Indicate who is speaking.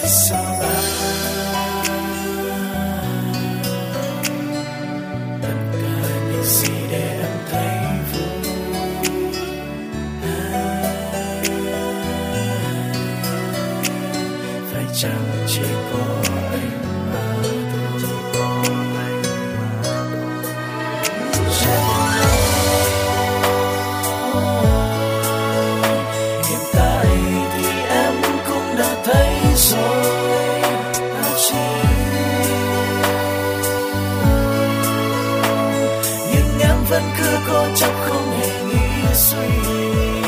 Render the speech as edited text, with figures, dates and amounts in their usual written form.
Speaker 1: Sao là tất cả những gì để em thấy vui. Phải chăng chỉ có anh mà thôi. Hiện tại thì em cũng đã thấy rồi, là chỉ nhưng em vẫn cứ cố chấp không hề nghĩ suy.